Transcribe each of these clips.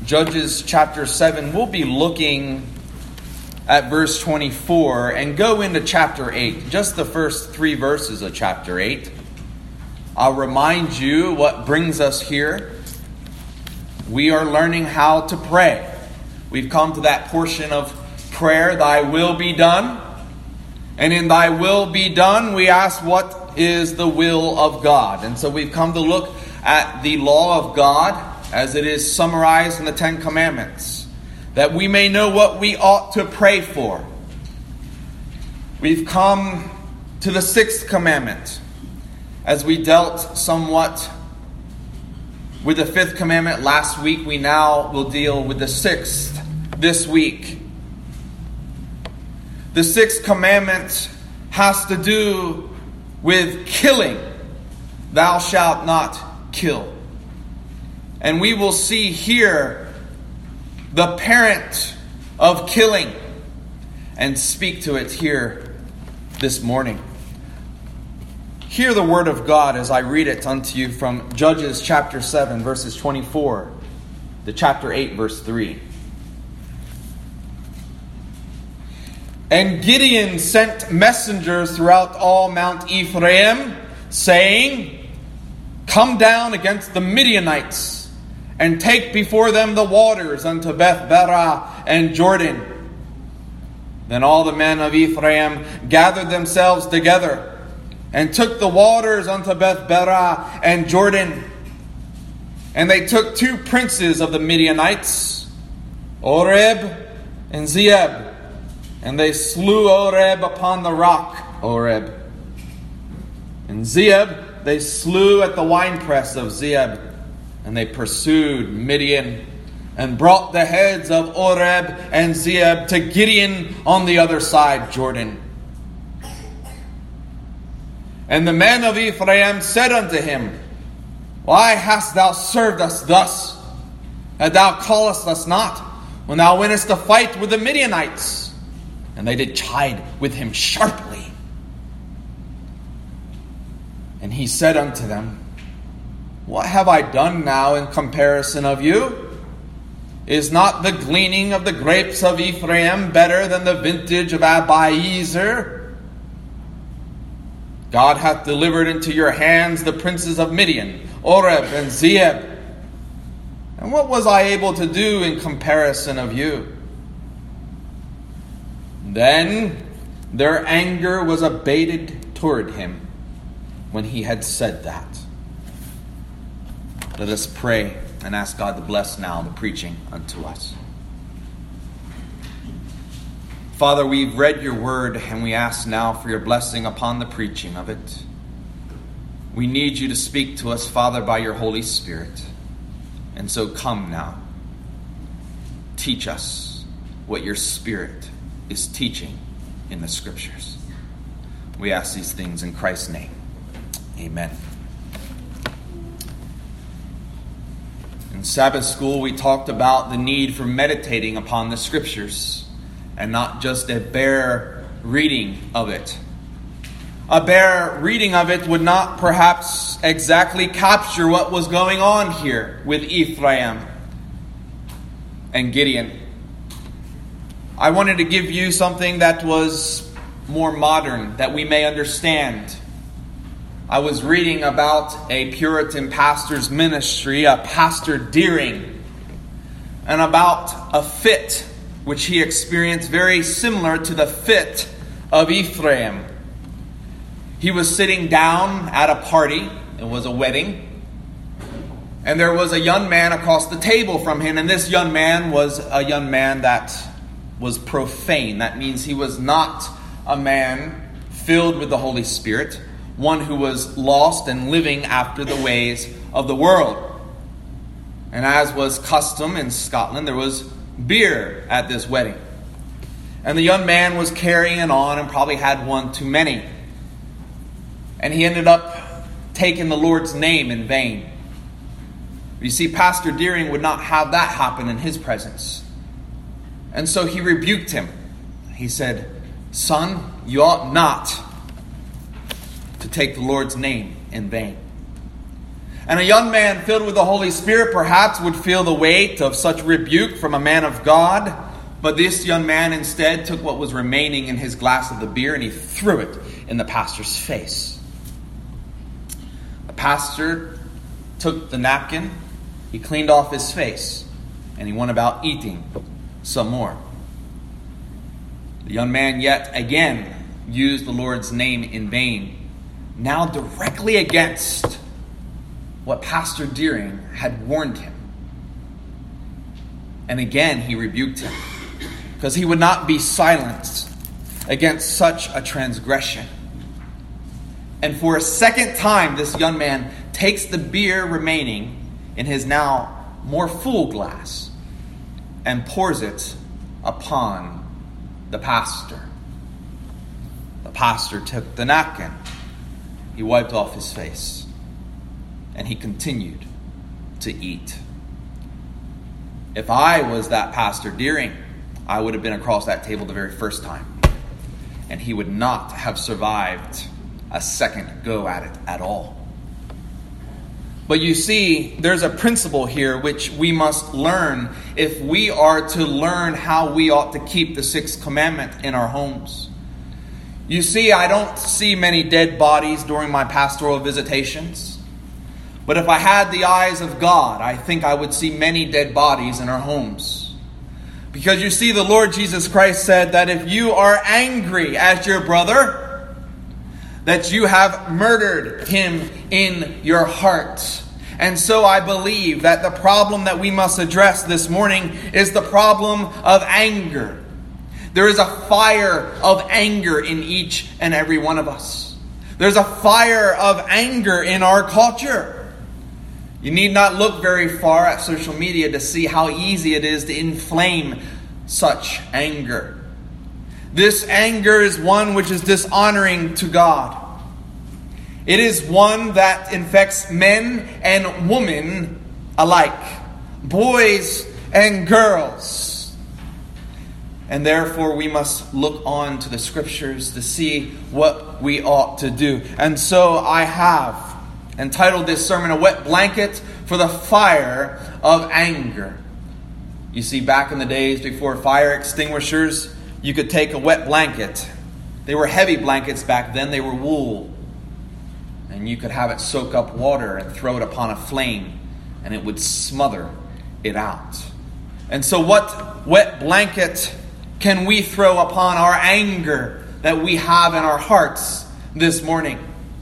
Judges chapter 7. We'll be looking at verse 24 and go into chapter 8, just the first 3 verses of chapter 8. I'll remind you what brings us here. We are learning how to pray. We've come to that portion of prayer, thy will be done. And in thy will be done, we ask what is the will of God. And so we've come to look at the law of God as it is summarized in the 10 Commandments, that we may know what we ought to pray for. We've come to the 6th commandment. As we dealt somewhat with the 5th commandment last week, we now will deal with the 6th this week. The 6th commandment has to do with killing. Thou shalt not kill. And we will see here the parent of killing and speak to it here this morning. Hear the word of God as I read it unto you from Judges chapter 7, verses 24 to chapter 8, verse 3. And Gideon sent messengers throughout all Mount Ephraim, saying, Come down against the Midianites, and take before them the waters unto Beth-barah and Jordan. Then all the men of Ephraim gathered themselves together, and took the waters unto Beth-barah and Jordan. And they took 2 princes of the Midianites, Oreb and Zeeb. And they slew Oreb upon the rock, Oreb. And Zeeb they slew at the winepress of Zeeb. And they pursued Midian and brought the heads of Oreb and Zeeb to Gideon on the other side Jordan. And the men of Ephraim said unto him, Why hast thou served us thus, that thou callest us not, when thou wentest to fight with the Midianites? And they did chide with him sharply. And he said unto them, What have I done now in comparison of you? Is not the gleaning of the grapes of Ephraim better than the vintage of Abiezer? God hath delivered into your hands the princes of Midian, Oreb and Zeeb. And what was I able to do in comparison of you? Then their anger was abated toward him when he had said that. Let us pray and ask God to bless now the preaching unto us. Father, we've read your word and we ask now for your blessing upon the preaching of it. We need you to speak to us, Father, by your Holy Spirit. And so come now. Teach us what your Spirit is teaching in the Scriptures. We ask these things in Christ's name. Amen. In Sabbath school, we talked about the need for meditating upon the Scriptures and not just a bare reading of it. A bare reading of it would not perhaps exactly capture what was going on here with Ephraim and Gideon. I wanted to give you something that was more modern, that we may understand. I was reading about a Puritan pastor's ministry, a Pastor Deering, and about a fit which he experienced very similar to the fit of Ephraim. He was sitting down at a party. It was a wedding. And there was a young man across the table from him. And this young man was a young man that was profane. That means he was not a man filled with the Holy Spirit, one who was lost and living after the ways of the world. And as was custom in Scotland, there was beer at this wedding. And the young man was carrying on and probably had one too many. And he ended up taking the Lord's name in vain. You see, Pastor Deering would not have that happen in his presence. And so he rebuked him. He said, "Son, you ought not to take the Lord's name in vain." And a young man filled with the Holy Spirit perhaps would feel the weight of such rebuke from a man of God. But this young man instead took what was remaining in his glass of the beer and he threw it in the pastor's face. The pastor took the napkin, he cleaned off his face, and he went about eating some more. The young man yet again used the Lord's name in vain, now directly against what Pastor Deering had warned him. And again he rebuked him, because he would not be silenced against such a transgression. And for a second time, this young man takes the beer remaining in his now more full glass and pours it upon the pastor. The pastor took the napkin. He wiped off his face. And he continued to eat. If I was that Pastor Deering, I would have been across that table the very first time. And he would not have survived a second go at it at all. But you see, there's a principle here which we must learn if we are to learn how we ought to keep the sixth commandment in our homes. You see, I don't see many dead bodies during my pastoral visitations. But if I had the eyes of God, I think I would see many dead bodies in our homes. Because you see, the Lord Jesus Christ said that if you are angry at your brother, that you have murdered him in your heart. And so I believe that the problem that we must address this morning is the problem of anger. There is a fire of anger in each and every one of us. There's a fire of anger in our culture. You need not look very far at social media to see how easy it is to inflame such anger. This anger is one which is dishonoring to God. It is one that infects men and women alike, boys and girls. And therefore we must look on to the Scriptures to see what we ought to do. And so I have entitled this sermon, A Wet Blanket for the Fire of Anger. You see, back in the days before fire extinguishers, you could take a wet blanket. They were heavy blankets back then. They were wool. And you could have it soak up water and throw it upon a flame, and it would smother it out. And so what wet blanket can we throw upon our anger that we have in our hearts this morning?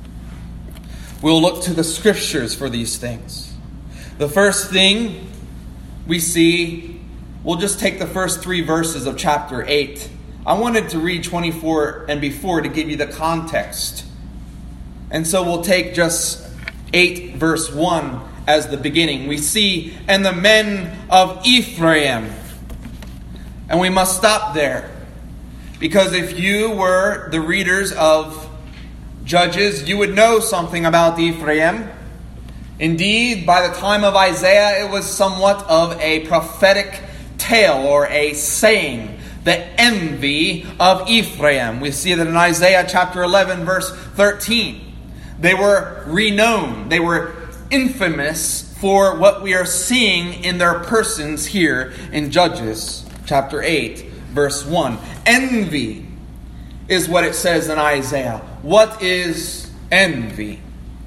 We'll look to the Scriptures for these things. The first thing we see, we'll just take the first 3 verses of chapter 8. I wanted to read 24 and before to give you the context. And so we'll take just 8 verse 1 as the beginning. We see, and the men of Ephraim. And we must stop there. Because if you were the readers of Judges, you would know something about Ephraim. Indeed, by the time of Isaiah, it was somewhat of a prophetic tale or a saying, the envy of Ephraim. We see that in Isaiah chapter 11, verse 13. They were renowned. They were infamous for what we are seeing in their persons here in Judges chapter 8, verse 1. Envy is what it says in Isaiah. What is envy?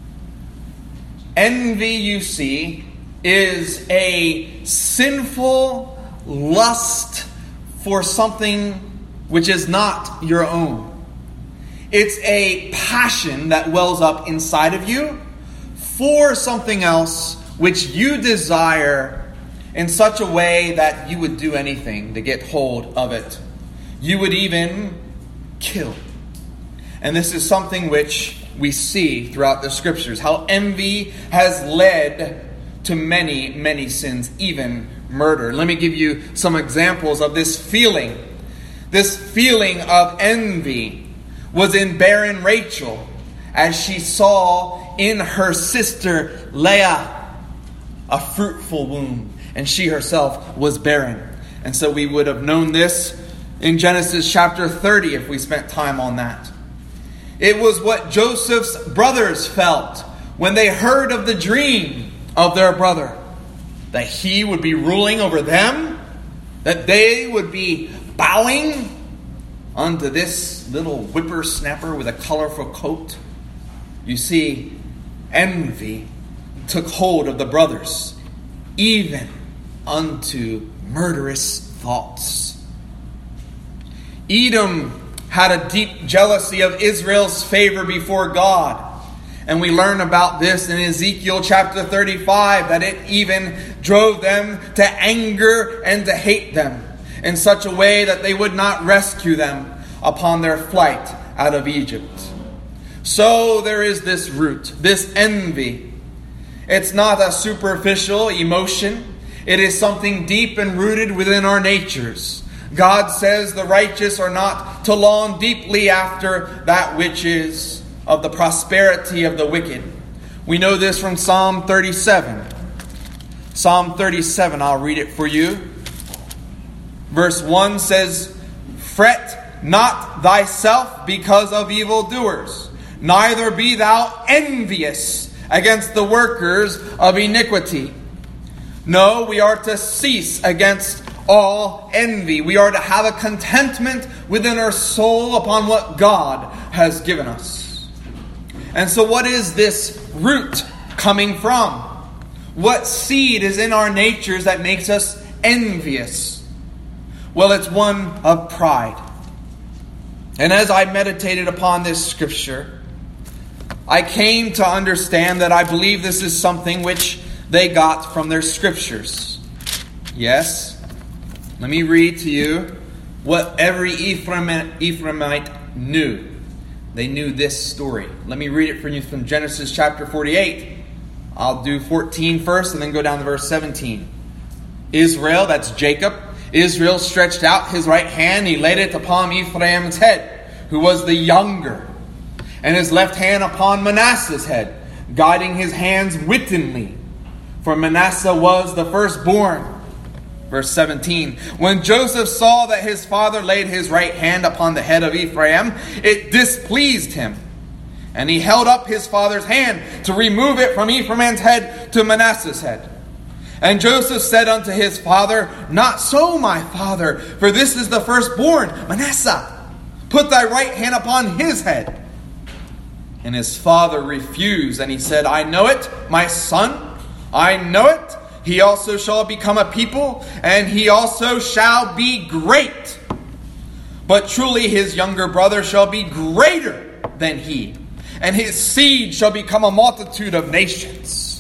Envy, you see, is a sinful lust for something which is not your own. It's a passion that wells up inside of you for something else which you desire in such a way that you would do anything to get hold of it. You would even kill. And this is something which we see throughout the Scriptures, how envy has led to many, many sins, even murder. Let me give you some examples of this feeling. This feeling of envy was in barren Rachel, as she saw in her sister Leah a fruitful womb, and she herself was barren. And so we would have known this in Genesis chapter 30 if we spent time on that. It was what Joseph's brothers felt when they heard of the dream of their brother, that he would be ruling over them, that they would be bowing unto this little whippersnapper with a colorful coat. You see, envy took hold of the brothers, even unto murderous thoughts. Edom had a deep jealousy of Israel's favor before God. And we learn about this in Ezekiel chapter 35, that it even drove them to anger and to hate them in such a way that they would not rescue them upon their flight out of Egypt. So there is this root, this envy. It's not a superficial emotion. It is something deep and rooted within our natures. God says the righteous are not to long deeply after that which is of the prosperity of the wicked. We know this from Psalm 37. Psalm 37, I'll read it for you. Verse 1 says, "Fret not thyself because of evildoers, neither be thou envious against the workers of iniquity." No, we are to cease against all envy. We are to have a contentment within our soul upon what God has given us. And so what is this root coming from? What seed is in our natures that makes us envious? Well, it's one of pride. And as I meditated upon this scripture, I came to understand that I believe this is something which they got from their scriptures. Yes, let me read to you what every Ephraimite knew. They knew this story. Let me read it for you from Genesis chapter 48. I'll do 14 first and then go down to verse 17. Israel, that's Jacob, Israel stretched out his right hand. He laid it upon Ephraim's head, who was the younger, and his left hand upon Manasseh's head, guiding his hands wittingly. For Manasseh was the firstborn. Verse 17, when Joseph saw that his father laid his right hand upon the head of Ephraim, it displeased him. And he held up his father's hand to remove it from Ephraim's head to Manasseh's head. And Joseph said unto his father, "Not so, my father, for this is the firstborn, Manasseh. Put thy right hand upon his head." And his father refused, and he said, "I know it, my son, I know it. He also shall become a people, and he also shall be great. But truly his younger brother shall be greater than he, and his seed shall become a multitude of nations."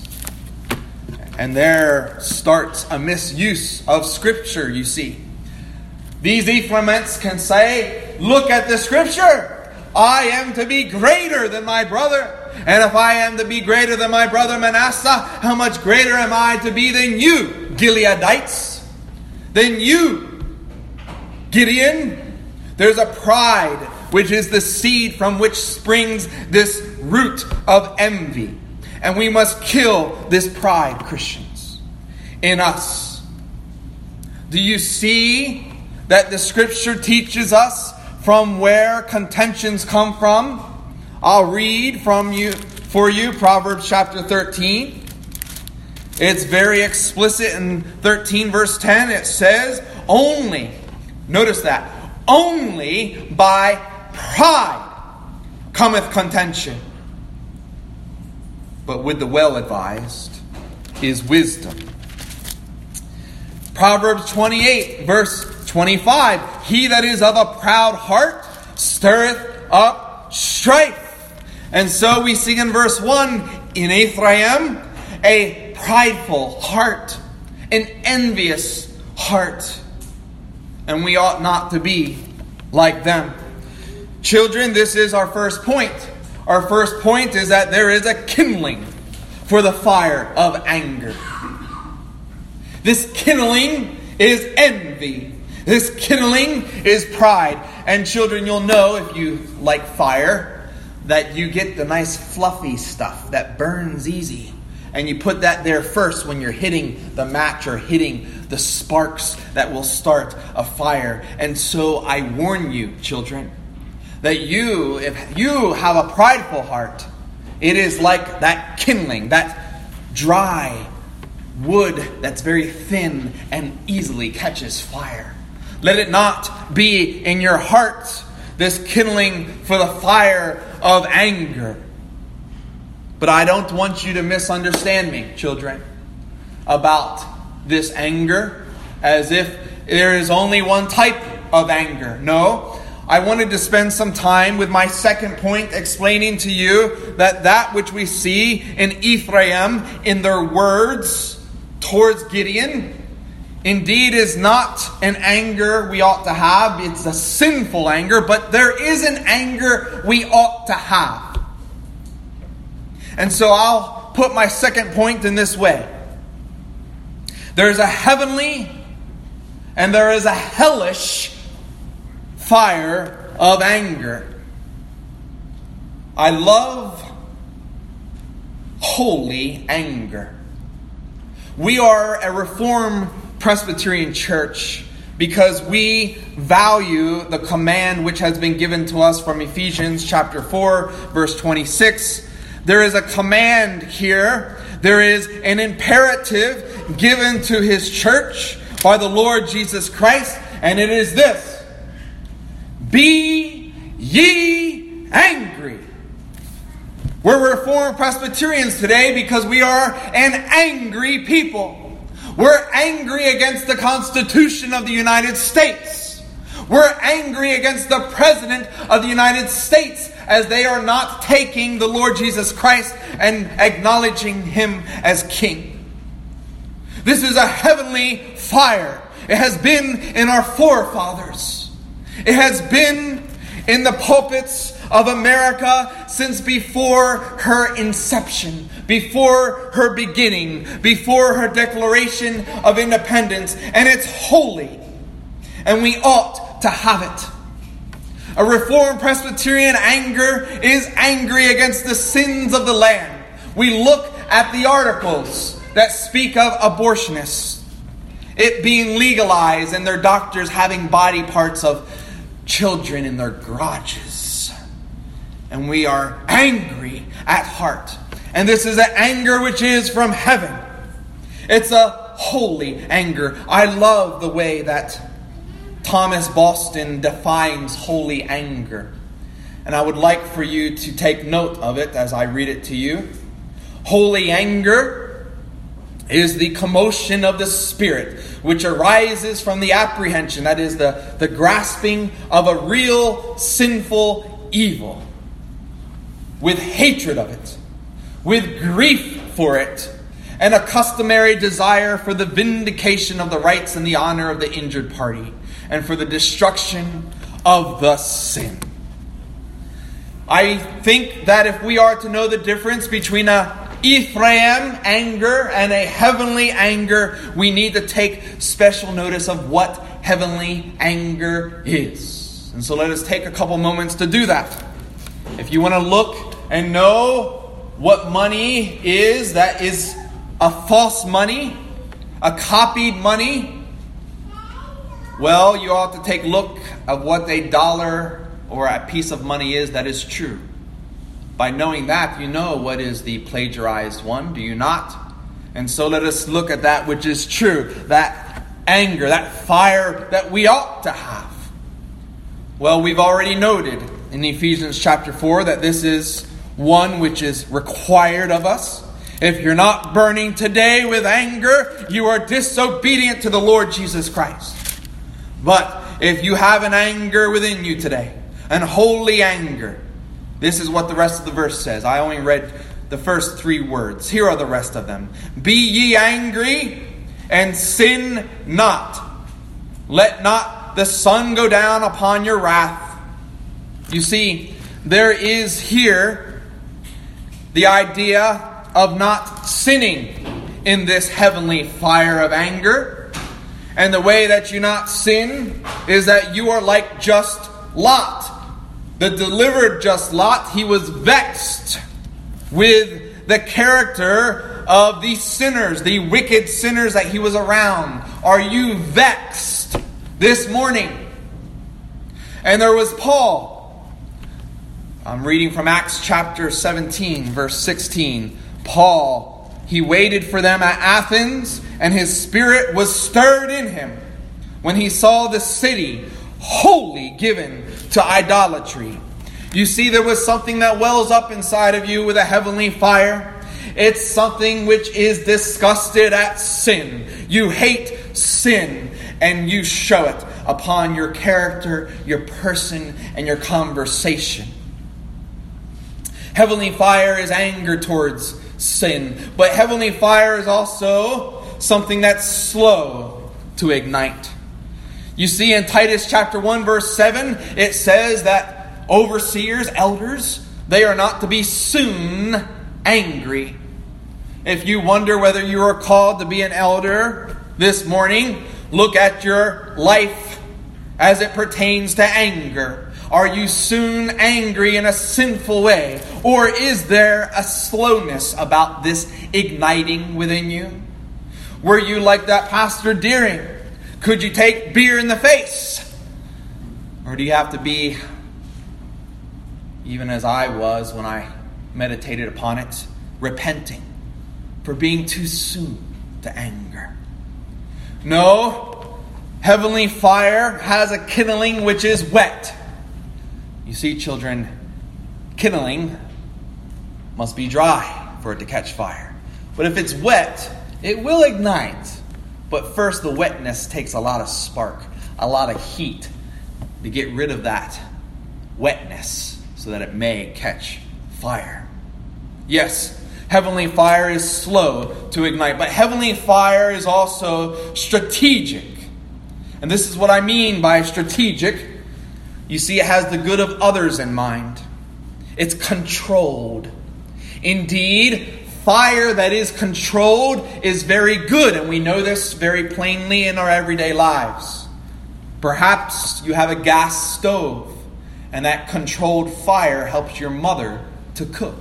And there starts a misuse of scripture, you see. These Ephraimites can say, "Look at the scripture. I am to be greater than my brother. And if I am to be greater than my brother Manasseh, how much greater am I to be than you, Gileadites? Than you, Gideon?" There's a pride, which is the seed from which springs this root of envy. And we must kill this pride, Christians, in us. Do you see that the scripture teaches us from where contentions come from? I'll read for you Proverbs chapter 13. It's very explicit in 13 verse 10. It says, notice that, only by pride cometh contention, but with the well-advised is wisdom. Proverbs 28 verse 25, he that is of a proud heart stirreth up strife. And so we see in verse 1, in Ephraim, a prideful heart, an envious heart. And we ought not to be like them. Children, this is our first point. Our first point is that there is a kindling for the fire of anger. This kindling is envy. This kindling is pride. And children, you'll know if you like fire, that you get the nice fluffy stuff that burns easy. And you put that there first when you're hitting the match or hitting the sparks that will start a fire. And so I warn you, children, that if you have a prideful heart, It is like that kindling, that dry wood that's very thin and easily catches fire. Let it not be in your heart this kindling for the fire of anger. But I don't want you to misunderstand me, children, about this anger as if there is only one type of anger. No, I wanted to spend some time with my second point explaining to you that which we see in Ephraim in their words towards Gideon indeed is not an anger we ought to have. It's a sinful anger, but there is an anger we ought to have. And so I'll put my second point in this way. There's a heavenly and there is a hellish fire of anger. I love holy anger. We are a Reformed Presbyterian church because we value the command which has been given to us from Ephesians chapter 4, verse 26. There is a command here. There is an imperative given to His church by the Lord Jesus Christ, and it is this: be ye angry. We're Reformed Presbyterians today because we are an angry people. We're angry against the Constitution of the United States. We're angry against the President of the United States as they are not taking the Lord Jesus Christ and acknowledging Him as King. This is a heavenly fire. It has been in our forefathers. It has been in the pulpits of America since before her inception, before her beginning, before her declaration of independence. And it's holy. And we ought to have it. A Reformed Presbyterian anger is angry against the sins of the land. We look at the articles that speak of abortionists, it being legalized and their doctors having body parts of children in their garages. And we are angry at heart. And this is an anger which is from heaven. It's a holy anger. I love the way that Thomas Boston defines holy anger. And I would like for you to take note of it as I read it to you. Holy anger is the commotion of the spirit, which arises from the apprehension, that is the grasping of a real sinful evil, with hatred of it, with grief for it, and a customary desire for the vindication of the rights and the honor of the injured party, and for the destruction of the sin. I think that if we are to know the difference between a Ephraim anger and a heavenly anger, we need to take special notice of what heavenly anger is. And so let us take a couple moments to do that. If you want to look and know what money is, that is a false money, a copied money, well, you ought to take a look at what a dollar or a piece of money is that is true. By knowing that, you know what is the plagiarized one, do you not? And so let us look at that which is true, that anger, that fire that we ought to have. Well, we've already noted in Ephesians chapter 4 that this is one which is required of us. If you're not burning today with anger, you are disobedient to the Lord Jesus Christ. But if you have an anger within you today, an holy anger, this is what the rest of the verse says. I only read the first 3 words. Here are the rest of them. Be ye angry and sin not. Let not the sun go down upon your wrath. You see, there is here the idea of not sinning in this heavenly fire of anger. And the way that you not sin is that you are like just Lot. The delivered just Lot, he was vexed with the character of the sinners, the wicked sinners that he was around. Are you vexed this morning? And there was Paul. I'm reading from Acts chapter 17, verse 16. Paul, he waited for them at Athens, and his spirit was stirred in him when he saw the city wholly given to idolatry. You see, there was something that wells up inside of you with a heavenly fire. It's something which is disgusted at sin. You hate sin, and you show it upon your character, your person, and your conversation. Heavenly fire is anger towards sin, but heavenly fire is also something that's slow to ignite. You see, in Titus chapter 1, verse 7, it says that overseers, elders, they are not to be soon angry. If you wonder whether you are called to be an elder this morning, look at your life as it pertains to anger. Are you soon angry in a sinful way? Or is there a slowness about this igniting within you? Were you like that Pastor Deering? Could you take beer in the face? Or do you have to be, even as I was when I meditated upon it, repenting for being too soon to anger? No, heavenly fire has a kindling which is wet. You see, children, kindling must be dry for it to catch fire. But if it's wet, it will ignite. But first, the wetness takes a lot of spark, a lot of heat to get rid of that wetness so that it may catch fire. Yes, heavenly fire is slow to ignite, but heavenly fire is also strategic. And this is what I mean by strategic. You see, it has the good of others in mind. It's controlled. Indeed, fire that is controlled is very good, and we know this very plainly in our everyday lives. Perhaps you have a gas stove, and that controlled fire helps your mother to cook.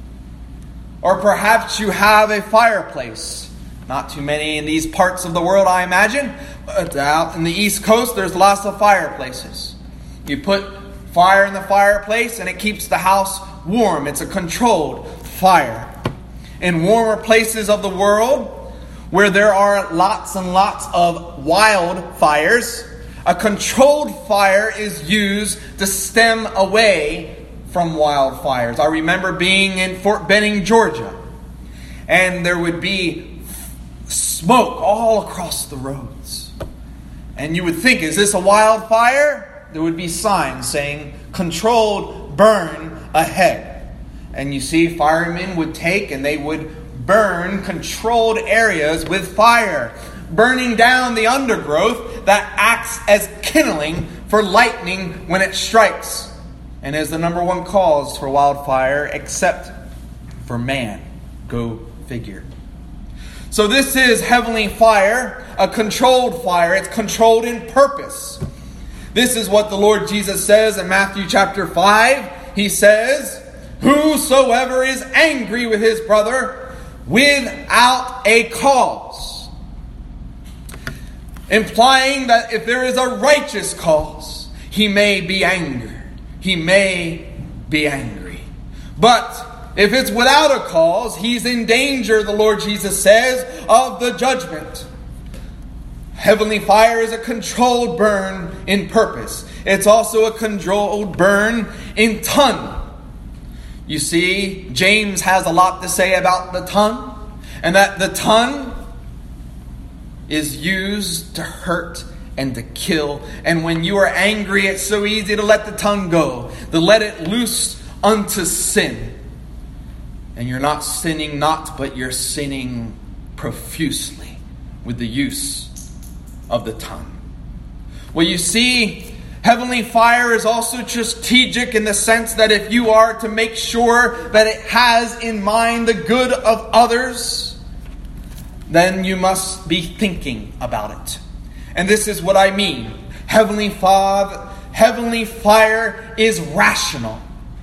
Or perhaps you have a fireplace. Not too many in these parts of the world, I imagine. But out in the East Coast, there's lots of fireplaces. You put fire in the fireplace and it keeps the house warm. It's a controlled fire. In warmer places of the world, where there are lots and lots of wildfires, a controlled fire is used to stem away from wildfires. I remember being in Fort Benning, Georgia, and there would be smoke all across the roads. And you would think, is this a wildfire? There would be signs saying, controlled burn ahead. And you see, firemen would take and they would burn controlled areas with fire, burning down the undergrowth that acts as kindling for lightning when it strikes, and is the number one cause for wildfire, except for man. Go figure. So this is heavenly fire, a controlled fire. It's controlled in purpose. This is what the Lord Jesus says in Matthew chapter 5. He says, whosoever is angry with his brother without a cause. Implying that if there is a righteous cause, he may be angry. He may be angry. But if it's without a cause, he's in danger, the Lord Jesus says, of the judgment. Heavenly fire is a controlled burn in purpose. It's also a controlled burn in tongue. You see, James has a lot to say about the tongue, and that the tongue is used to hurt and to kill. And when you are angry, it's so easy to let the tongue go, to let it loose unto sin. And you're not sinning not, but you're sinning profusely with the use of the tongue. Well, you see, heavenly fire is also strategic in the sense that if you are to make sure that it has in mind the good of others, then you must be thinking about it. And this is what I mean. Heavenly fire is rational.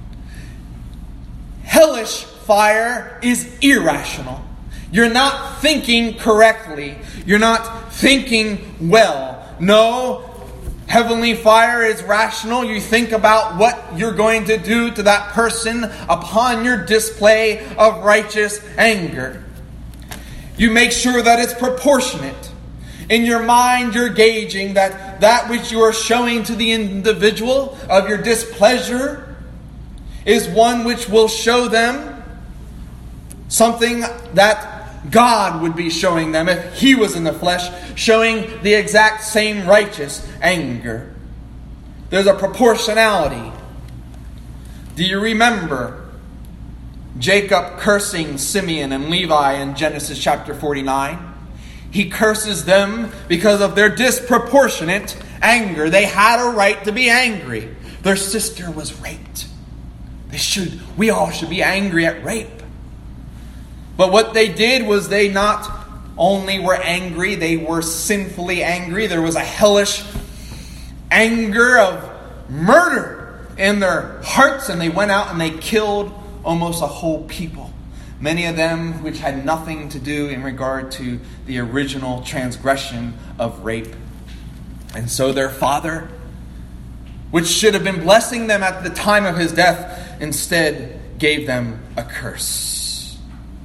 Hellish fire is irrational. You're not thinking correctly. You're not thinking well. No, Heavenly fire is rational. You think about what you're going to do to that person upon your display of righteous anger. You make sure that it's proportionate. In your mind, you're gauging that which you are showing to the individual of your displeasure is one which will show them something that God would be showing them if He was in the flesh, showing the exact same righteous anger. There's a proportionality. Do you remember Jacob cursing Simeon and Levi in Genesis chapter 49? He curses them because of their disproportionate anger. They had a right to be angry. Their sister was raped. We all should be angry at rape. But what they did was they not only were angry, they were sinfully angry. There was a hellish anger of murder in their hearts, and they went out and they killed almost a whole people. Many of them which had nothing to do in regard to the original transgression of rape. And so their father, which should have been blessing them at the time of his death, instead gave them a curse.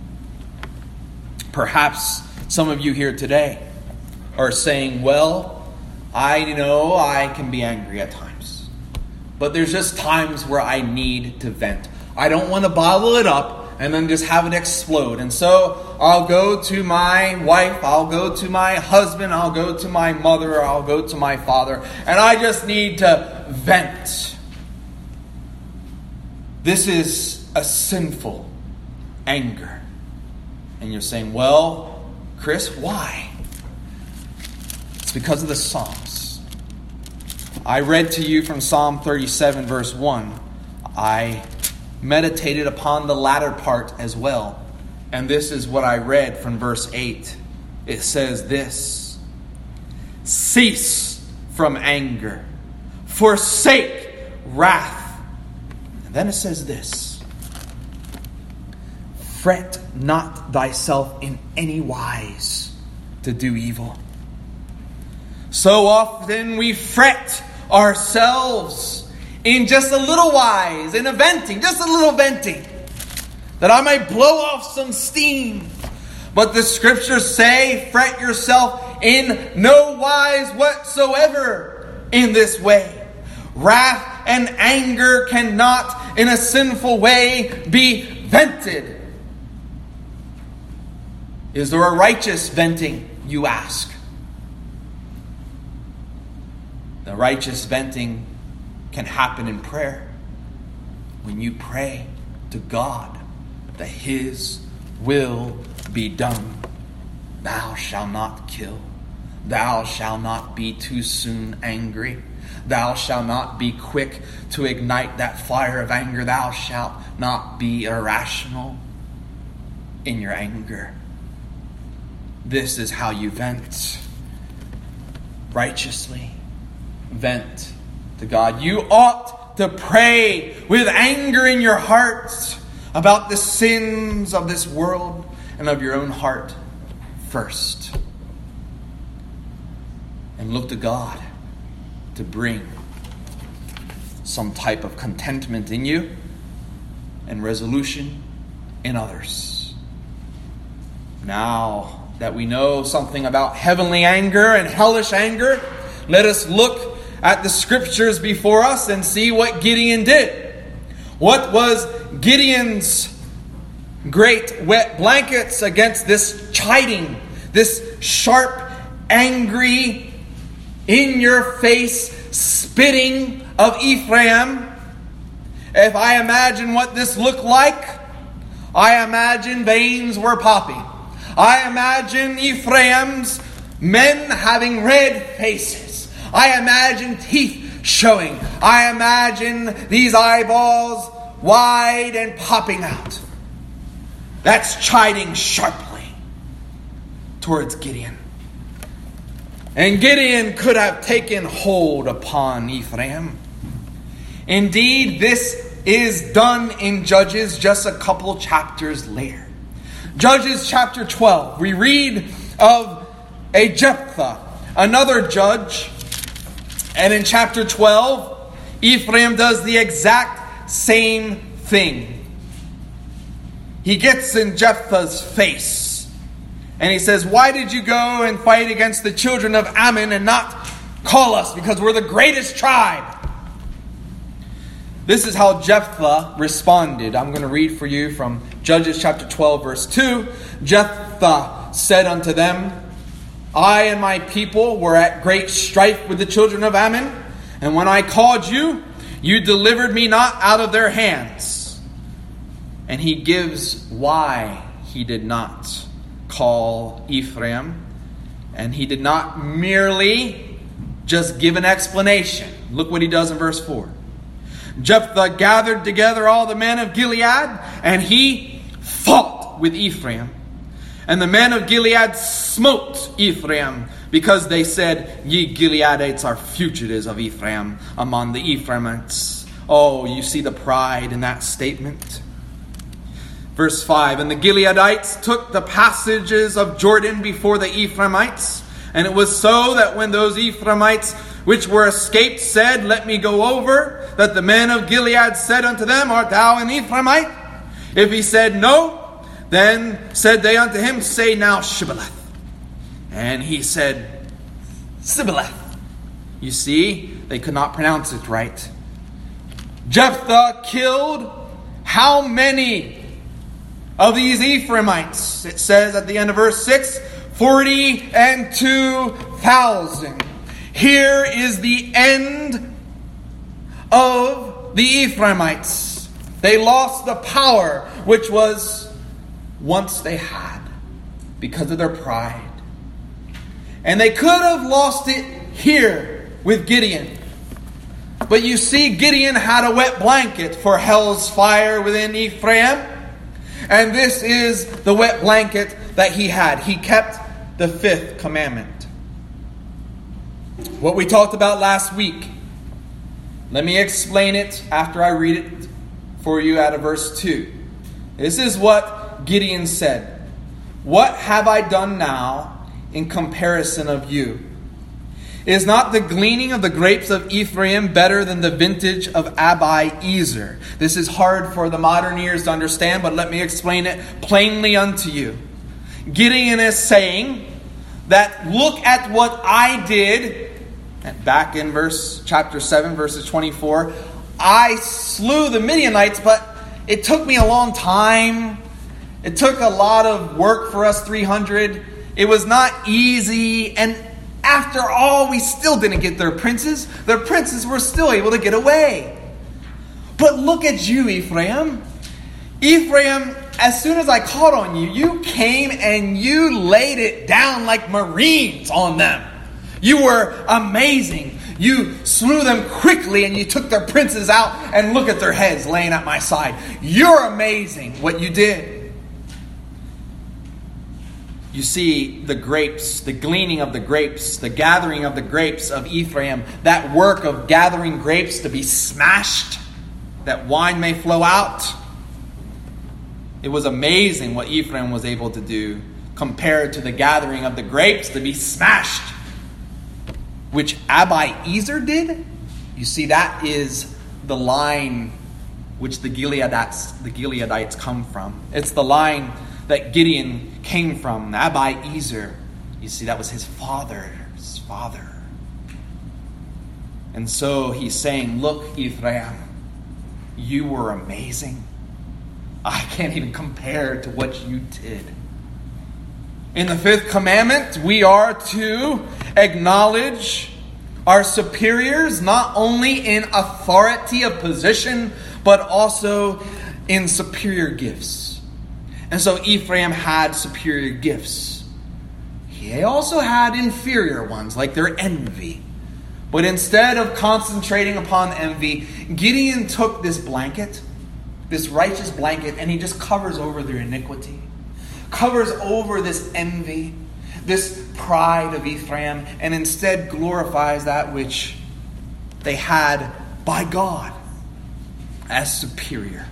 Perhaps some of you here today are saying, well, I know I can be angry at times, but there's just times where I need to vent. I don't want to bottle it up and then just have it explode. And so I'll go to my wife, I'll go to my husband, I'll go to my mother, or I'll go to my father, and I just need to vent. This is a sinful anger. And you're saying, well, Chris, why? It's because of the Psalms. I read to you from Psalm 37, verse 1. I meditated upon the latter part as well. And this is what I read from verse 8. It says this: cease from anger, forsake wrath. And then it says this: fret not thyself in any wise to do evil. So often we fret ourselves in just a little wise, in a venting, just a little venting, that I might blow off some steam. But the scriptures say, fret yourself in no wise whatsoever in this way. Wrath and anger cannot in a sinful way be vented. Is there a righteous venting, you ask? The righteous venting can happen in prayer. When you pray to God that His will be done. Thou shalt not kill. Thou shalt not be too soon angry. Thou shalt not be quick to ignite that fire of anger. Thou shalt not be irrational in your anger. This is how you vent. Righteously vent to God. You ought to pray with anger in your hearts about the sins of this world and of your own heart first. And look to God to bring some type of contentment in you and resolution in others. Now that we know something about heavenly anger and hellish anger, let us look at the scriptures before us and see what Gideon did. What was Gideon's great wet blankets against this chiding, this sharp, angry, in-your-face spitting of Ephraim? If I imagine what this looked like, I imagine veins were popping. I imagine Ephraim's men having red faces. I imagine teeth showing. I imagine these eyeballs wide and popping out. That's chiding sharply towards Gideon. And Gideon could have taken hold upon Ephraim. Indeed, this is done in Judges just a couple chapters later. Judges chapter 12, we read of a Jephthah, another judge And in chapter 12, Ephraim does the exact same thing. He gets in Jephthah's face. And he says, why did you go and fight against the children of Ammon and not call us? Because we're the greatest tribe. This is how Jephthah responded. I'm going to read for you from Judges chapter 12, verse 2. Jephthah said unto them, I and my people were at great strife with the children of Ammon, and when I called you, you delivered me not out of their hands. And he gives why he did not call Ephraim, and he did not merely just give an explanation. Look what he does in verse 4. Jephthah gathered together all the men of Gilead, and he fought with Ephraim. And the men of Gilead smote Ephraim, because they said, ye Gileadites are fugitives of Ephraim among the Ephraimites. Oh, you see the pride in that statement. Verse 5, and the Gileadites took the passages of Jordan before the Ephraimites. And it was so that when those Ephraimites which were escaped said, let me go over, that the men of Gilead said unto them, art thou an Ephraimite? If he said, no, then said they unto him, say now Shibboleth. And he said, Sibboleth. You see, they could not pronounce it right. Jephthah killed how many of these Ephraimites? It says at the end of verse 6, 42,000. Here is the end of the Ephraimites. They lost the power which was once they had because of their pride. And they could have lost it here with Gideon. But you see, Gideon had a wet blanket for hell's fire within Ephraim. And this is the wet blanket that he had. He kept the fifth commandment. What we talked about last week. Let me explain it after I read it for you out of verse 2. This is what Gideon said. What have I done now in comparison of you? Is not the gleaning of the grapes of Ephraim better than the vintage of Abiezer? This is hard for the modern ears to understand, but let me explain it plainly unto you. Gideon is saying that look at what I did. And back in chapter 7, verses 24, I slew the Midianites, but it took me a long time. It took a lot of work for us 300. It was not easy. And after all, we still didn't get their princes. Their princes were still able to get away. But look at you, Ephraim. Ephraim, as soon as I called on you, you came and you laid it down like Marines on them. You were amazing. You slew them quickly and you took their princes out, and look at their heads laying at my side. You're amazing what you did. You see, the grapes, the gleaning of the grapes, the gathering of the grapes of Ephraim, that work of gathering grapes to be smashed, that wine may flow out. It was amazing what Ephraim was able to do compared to the gathering of the grapes to be smashed, which Abiezer did. You see, that is the line which the Gileadites come from. It's the line that Gideon came from, Abiezer. You see, that was his father's father. And so he's saying, look, Ephraim, you were amazing. I can't even compare to what you did. In the fifth commandment, we are to acknowledge our superiors, not only in authority of position, but also in superior gifts. And so Ephraim had superior gifts. He also had inferior ones, like their envy. But instead of concentrating upon envy, Gideon took this blanket, this righteous blanket, and he just covers over their iniquity. Covers over this envy, this pride of Ephraim, and instead glorifies that which they had by God as superior.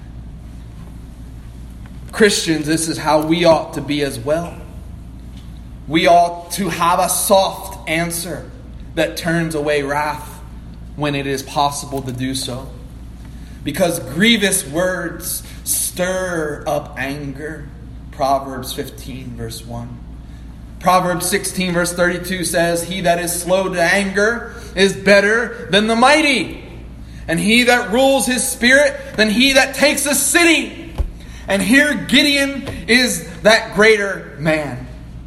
Christians, this is how we ought to be as well. We ought to have a soft answer that turns away wrath. when it is possible to do so. Because grievous words stir up anger. Proverbs 15 verse 1. Proverbs 16 verse 32 says, "He that is slow to anger is better than the mighty, and he that rules his spirit than he that takes a city." And here Gideon is that greater man.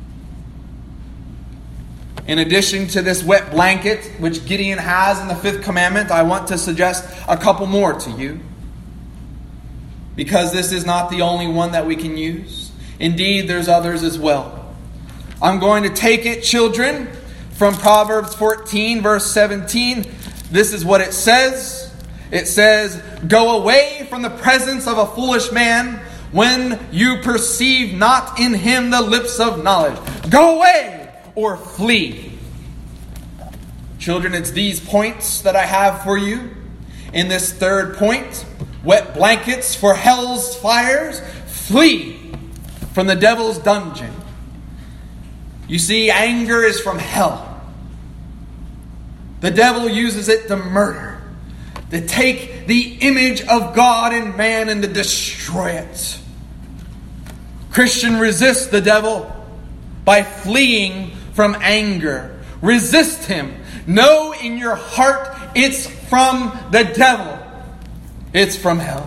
In addition to this wet blanket, which Gideon has in the 5th commandment, I want to suggest a couple more to you. Because this is not the only one that we can use. Indeed, there's others as well. I'm going to take it, children, from Proverbs 14, verse 17. This is what it says. It says, "Go away from the presence of a foolish man when you perceive not in him the lips of knowledge." Go away or flee. Children, it's these points that I have for you. In this 3rd point, wet blankets for hell's fires, flee from the devil's dungeon. You see, anger is from hell. The devil uses it to murder, to take the image of God in man and to destroy it. Christian, resist the devil by fleeing from anger. Resist him. Know in your heart it's from the devil. It's from hell.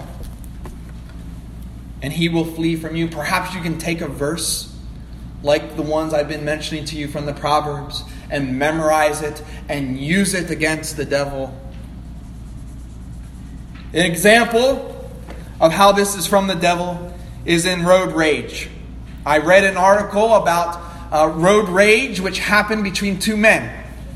And he will flee from you. Perhaps you can take a verse like the ones I've been mentioning to you from the Proverbs and memorize it and use it against the devil. An example of how this is from the devil is in road rage. I read an article about road rage which happened between 2 men.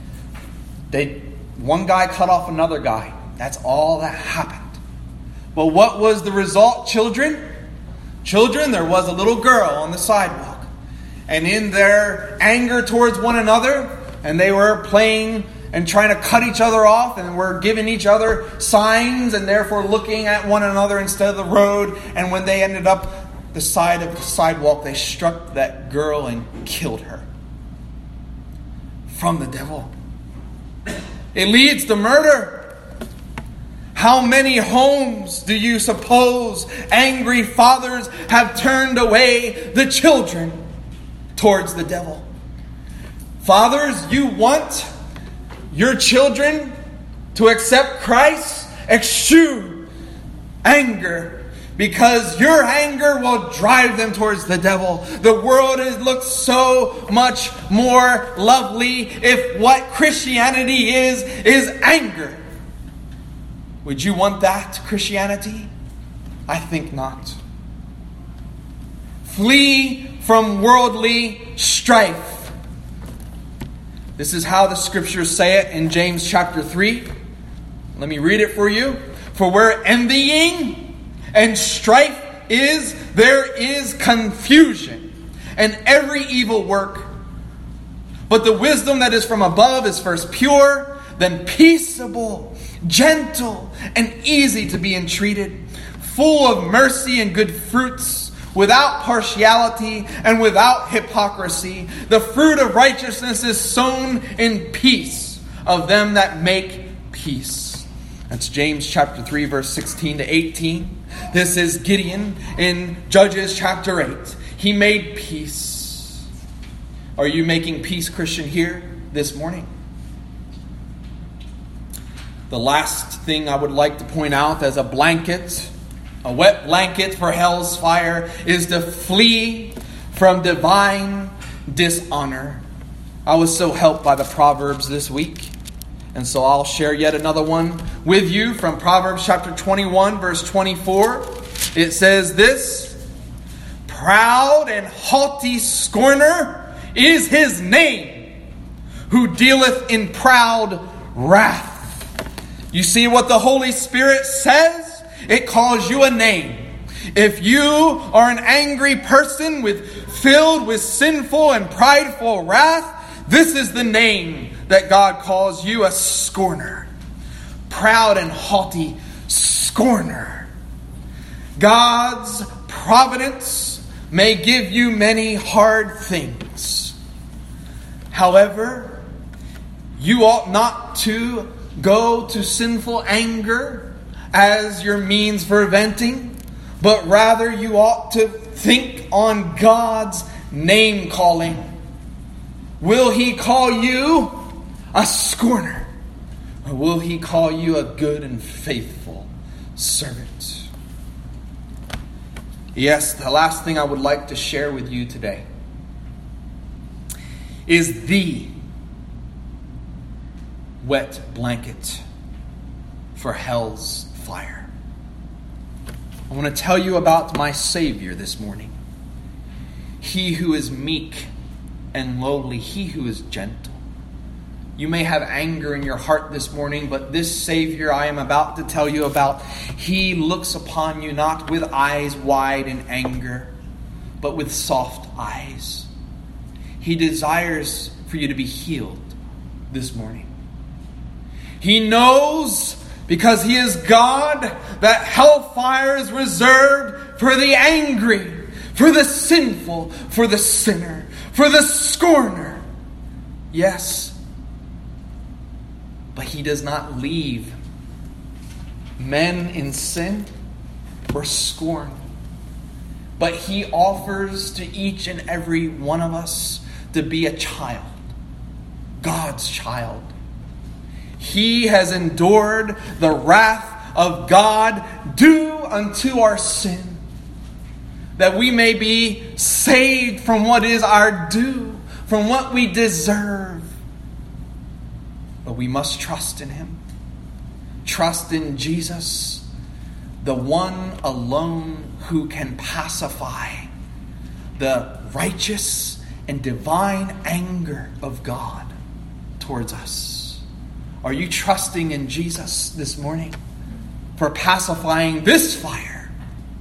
One guy cut off another guy. That's all that happened. Well, what was the result, children? Children, there was a little girl on the sidewalk. And in their anger towards one another, and they were playing and trying to cut each other off, and were giving each other signs, and therefore looking at one another instead of the road. And when they ended up the side of the sidewalk, they struck that girl and killed her. From the devil. It leads to murder. How many homes do you suppose angry fathers have turned away the children towards the devil? Fathers, you want your children to accept Christ? Eschew anger, because your anger will drive them towards the devil. The world looks so much more lovely if what Christianity is anger. Would you want that, Christianity? I think not. Flee from worldly strife. This is how the scriptures say it in James chapter 3. Let me read it for you. "For where envying and strife is, there is confusion and every evil work. But the wisdom that is from above is first pure, then peaceable, gentle, and easy to be entreated, full of mercy and good fruits, without partiality and without hypocrisy. The fruit of righteousness is sown in peace of them that make peace." That's James chapter 3, verse 16 to 18. This is Gideon in Judges chapter 8. He made peace. Are you making peace, Christian, here this morning? The last thing I would like to point out as a blanket, a wet blanket for hell's fire, is to flee from divine dishonor. I was so helped by the Proverbs this week. And so I'll share yet another one with you from Proverbs chapter 21, verse 24. It says this: "Proud and haughty scorner is his name, who dealeth in proud wrath." You see what the Holy Spirit says? It calls you a name. If you are an angry person filled with sinful and prideful wrath, this is the name that God calls you: a scorner. Proud and haughty scorner. God's providence may give you many hard things. However, you ought not to go to sinful anger as your means for venting, but rather you ought to think on God's name calling. Will He call you a scorner, or will He call you a good and faithful servant? Yes, the last thing I would like to share with you today is the wet blanket for hell's fire. I want to tell you about my Savior this morning. He who is meek and lowly, He who is gentle. You may have anger in your heart this morning, but this Savior I am about to tell you about, He looks upon you not with eyes wide in anger, but with soft eyes. He desires for you to be healed this morning. He knows, because He is God, that hellfire is reserved for the angry, for the sinful, for the sinner, for the scorner. Yes, but He does not leave men in sin or scorn. But He offers to each and every one of us to be a child, God's child. He has endured the wrath of God due unto our sin, that we may be saved from what is our due, from what we deserve. But we must trust in Him. Trust in Jesus, the one alone who can pacify the righteous and divine anger of God towards us. Are you trusting in Jesus this morning for pacifying this fire,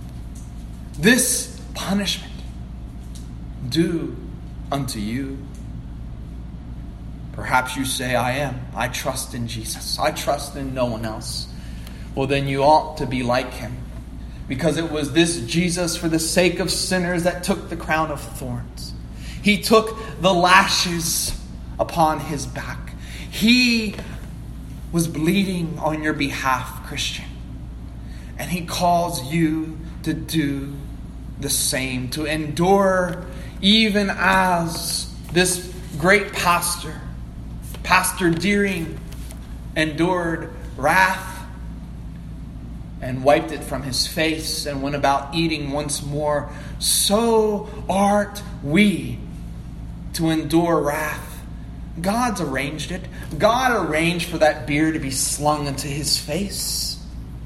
this punishment due unto you? Perhaps you say, I am. I trust in Jesus. I trust in no one else. Well, then you ought to be like Him, because it was this Jesus, for the sake of sinners, that took the crown of thorns. He took the lashes upon His back. He was bleeding on your behalf, Christian. And He calls you to do the same, to endure even as this great pastor, Pastor Deering, endured wrath and wiped it from his face and went about eating once more. So art we to endure wrath. God's arranged it. God arranged for that beer to be slung into His face.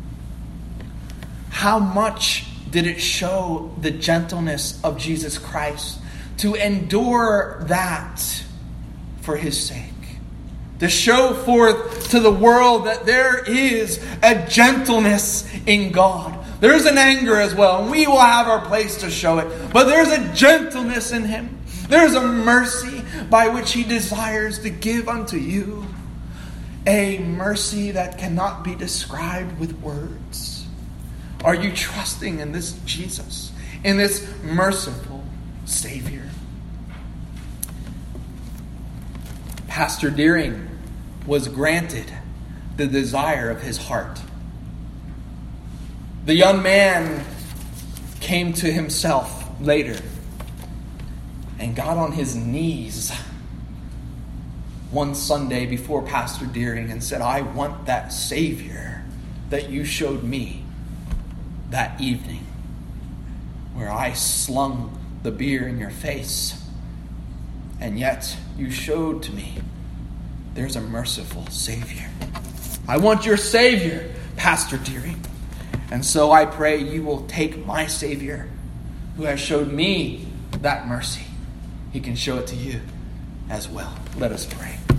How much did it show the gentleness of Jesus Christ to endure that for His sake? To show forth to the world that there is a gentleness in God. There's an anger as well, and we will have our place to show it. But there's a gentleness in Him. There's a mercy by which He desires to give unto you. A mercy that cannot be described with words. Are you trusting in this Jesus, in this merciful Savior? Pastor Deering was granted the desire of his heart. The young man came to himself later and got on his knees one Sunday before Pastor Deering and said, I want that Savior that you showed me that evening, where I slung the beer in your face, and yet you showed to me there's a merciful Savior. I want your Savior, Pastor Deering. And so I pray you will take my Savior, who has showed me that mercy. He can show it to you as well. Let us pray.